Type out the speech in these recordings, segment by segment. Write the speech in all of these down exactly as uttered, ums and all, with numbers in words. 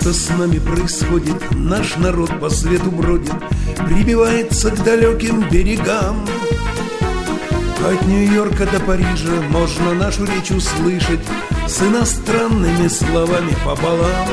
Что-то с нами происходит, наш народ по свету бродит, прибивается к далеким берегам. От Нью-Йорка до Парижа можно нашу речь услышать с иностранными словами пополам.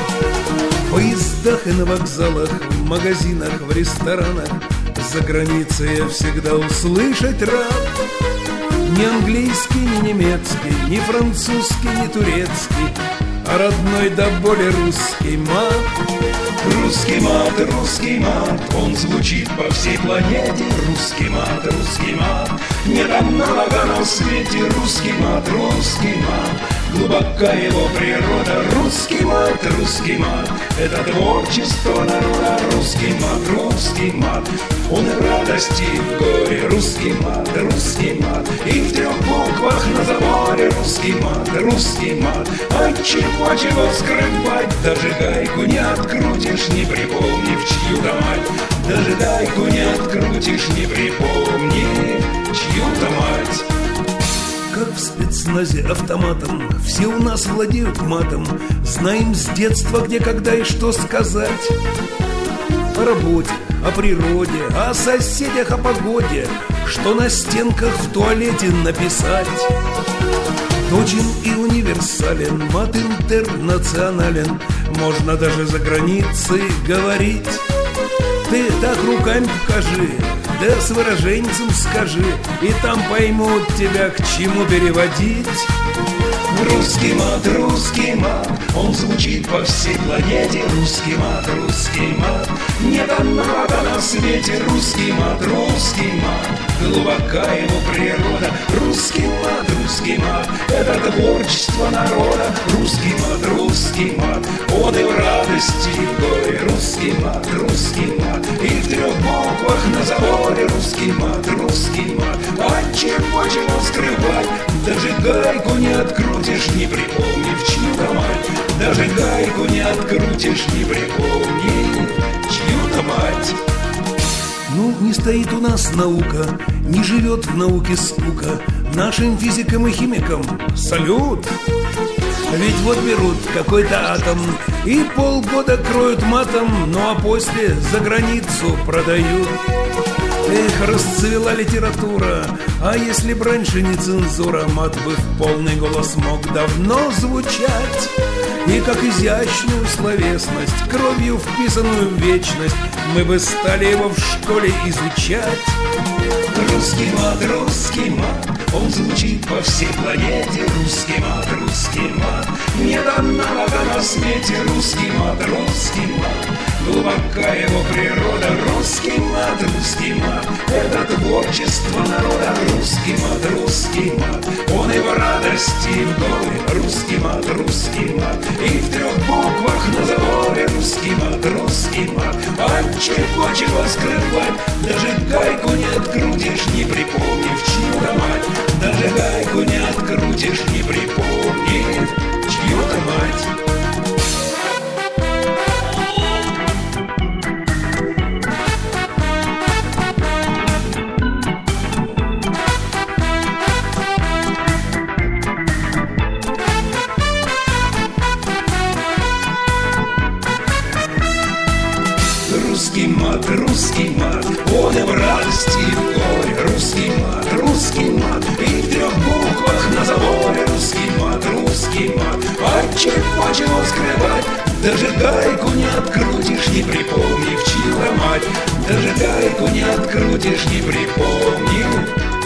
В поездах и на вокзалах, в магазинах, в ресторанах за границей я всегда услышать рад. Ни английский, ни немецкий, ни французский, ни турецкий, а родной да более русский мат. Русский мат, русский мат, он звучит по всей планете. Русский мат, русский мат, нет аналога на свете. Русский мат, русский мат, глубока его природа. Русский мат, русский мат, это творчество народа. Русский мат, русский мат, он и радости, и в горе. Русский мат, русский мат, и в трех буквах на заборе. Русский мат, русский мат, от чего, чего скрывать. Даже гайку не открутишь, не припомнив чью-то мать. Даже гайку не открутишь, не припомнив чью-то мать. Как в спецназе автоматом, все у нас владеют матом. Знаем с детства, где, когда и что сказать. О работе, о природе, о соседях, о погоде, что на стенках в туалете написать. Точен и универсален, мат интернационален, можно даже за границей говорить. Ты так руками покажи, да с выраженцем скажи, и там поймут тебя, к чему переводить. Русский мат, русский мат, он звучит по всей планете. Русский мат, русский мат, нет аналога на свете. Русский мат, русский мат, глубока его природа. Русский мат, русский мат, это творчество народа. Русский мат, русский мат, он и в радости, и в горе. Русский мат, русский мат, и в трех буквах на заборе. Русский мат, русский мат, от чего, чего скрывать. Даже гайку не открутишь, не припомнив чью-то мать. Даже гайку не открутишь, не припомнив чью-то мать. Ну, не стоит у нас наука, не живет в науке скука. Нашим физикам и химикам салют! Ведь вот берут какой-то атом и полгода кроют матом, ну а после за границу продают. Эх, расцвела литература, а если б раньше не цензура, мат бы в полный голос мог давно звучать. И как изящную словесность, кровью вписанную в вечность, мы бы стали его в школе изучать. Русский мат, русский мат, он звучит по всей планете. Русский мат, русский мат, нет аналога на свете. Русский мат, русский мат, глубока его природа. Русский мат, русский мат, это творчество народа. Русский мат, русский мат, он и в радости, и в горе. Русский мат, русский мат, и в трех буквах на заборе. Русский мат, русский мат, от чего, чего скрывать. Даже гайку не открутишь, не припомнив чью-то мать. Даже гайку не открутишь, не припомнив чью-то мать. Русский мат, русский мат, он и в радости, и в горе. Русский мат, русский мат, и в трех буквах на заборе. Русский мат, русский мат, от чего, чего скрывать. Даже гайку не открутишь, не припомнив чью-то мать. Даже гайку не открутишь, не припомнив